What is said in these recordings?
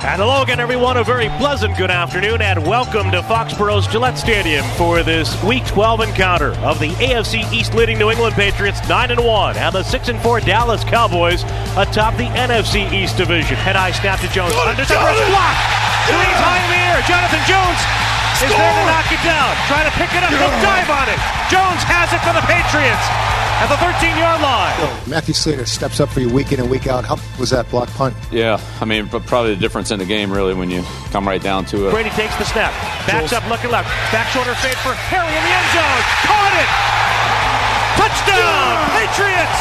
And hello again, everyone. A very pleasant good afternoon, and welcome to Foxborough's Gillette Stadium for this Week 12 encounter of the AFC East leading New England Patriots 9-1 and the 6-4 Dallas Cowboys atop the NFC East division. Head high snap to Jones. Under center, block. Leads high in the air. Jonathan Jones is there to knock it down. Trying to pick it up. He'll dive on it. Jones has it for the Patriots at the 13-yard line. Matthew Slater steps up for you week in and week out. How was that block punt? Yeah, I mean, probably the difference in the game, really, when you come right down to it. Brady takes the snap. Backs up, looking left. Back shoulder fade for Harry in the end zone. Caught it! Touchdown, Patriots!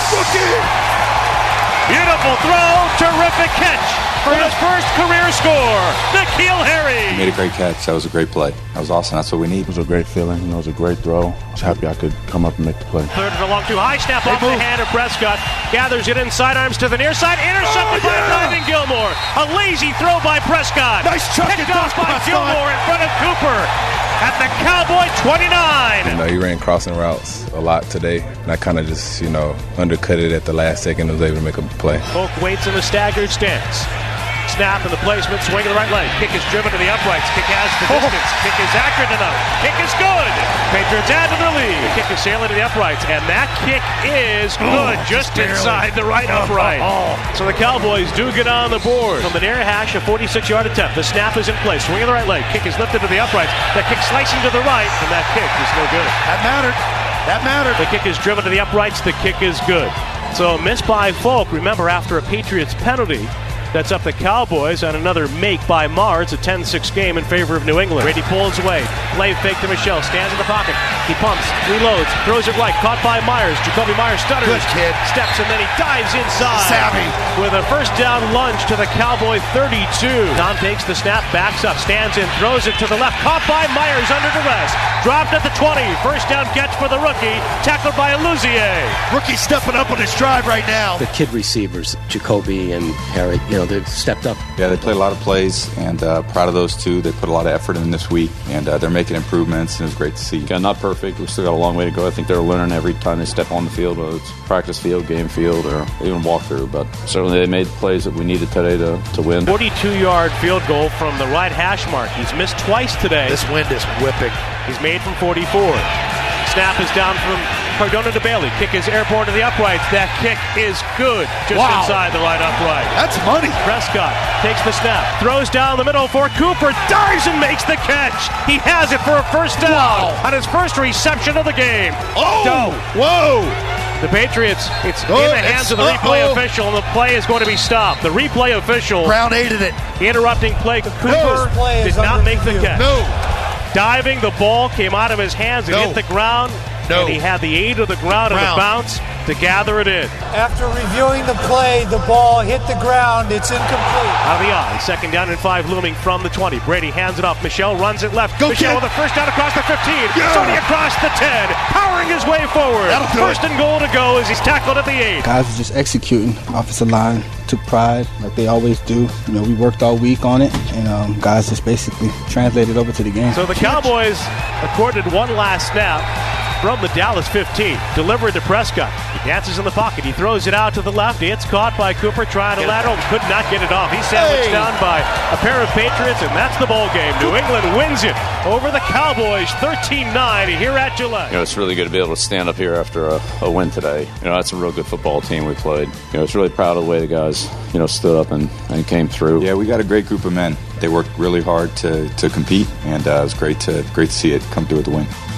Beautiful throw, terrific catch for his first career score, N'Keal Harry. He made a great catch. That was a great play. That was awesome. That's what we need. It was a great feeling. It was a great throw. I was happy I could come up and make the play. Third and a long two. High snap off the hand of Prescott. Gathers it in sidearms to the near side. Intercepted by diving Gilmore. A lazy throw by Prescott. Nice chuck. Picked off by Gilmore in front of Cooper at the Cowboy 29. He ran crossing routes a lot today, and I kind of just, undercut it at the last second and was able to make a play. Polk waits in the staggered stance. Snap and the placement, swing to the right leg. Kick is driven to the uprights. Kick has the distance. Kick is accurate enough. Kick is good. Patriots add to the lead. The kick is sailing to the uprights, and that kick is good, just inside the right upright. So the Cowboys do get on the board. From the near hash, a 46-yard attempt. The snap is in place. Swing to the right leg. Kick is lifted to the uprights. That kick slicing to the right, and that kick is no good. That mattered. The kick is driven to the uprights. The kick is good. So missed by Folk. Remember, after a Patriots penalty, that's up the Cowboys on another make by Marr. It's a 10-6 game in favor of New England. Brady pulls away. Play fake to Michel. Stands in the pocket. He pumps, reloads, throws it right. Caught by Myers. Jacoby Myers stutters. Good kid. Steps and then he dives inside. Savvy. With a first down lunge to the Cowboy 32. Tom takes the snap, backs up, stands in, throws it to the left. Caught by Myers under duress. Dropped at the 20. First down catch for the rookie. Tackled by Aluzier. Rookie stepping up on his drive right now. The kid receivers, Jacoby and Harry, they've stepped up. Yeah, they played a lot of plays, and proud of those two. They put a lot of effort in this week, and they're making improvements, and it was great to see. Yeah, not perfect. We've still got a long way to go. I think they're learning every time they step on the field, whether it's practice field, game field, or even walkthrough. But certainly they made the plays that we needed today to win. 42-yard field goal from the right hash mark. He's missed twice today. This wind is whipping. He's made from 44. Snap is down from Cardona to Bailey. Kick is airborne to the uprights. That kick is good. Just inside the right upright. That's money. Prescott takes the snap. Throws down the middle for Cooper. Dives and makes the catch. He has it for a first down on his first reception of the game. Whoa. The Patriots, it's in the hands of the replay official, and the play is going to be stopped. The replay official Brown aided it. Interrupting play. Cooper did not make the catch. No. Diving, the ball came out of his hands and hit the ground. And he had the aid of the ground and the bounce to gather it in. After reviewing the play, the ball hit the ground. It's incomplete. Out of the eye. 2nd down and 5 looming from the 20. Brady hands it off. Michel runs it left. Michel with a first down across the 15. Sony across the 10. Powering his way forward. First and goal to go as he's tackled at the 8. Guys are just executing. Offensive line took pride like they always do. We worked all week on it, and guys just basically translated over to the game. So the Cowboys accorded one last snap from the Dallas 15, delivered to Prescott. He dances in the pocket. He throws it out to the left. It's caught by Cooper trying to lateral. Could not get it off. He's sandwiched down by a pair of Patriots, and that's the ball game. New England wins it over the Cowboys 13-9 here at Gillette. It's really good to be able to stand up here after a win today. That's a real good football team we played. It's really proud of the way the guys, stood up and came through. Yeah, we got a great group of men. They worked really hard to compete, and it was great to see it come through with the win.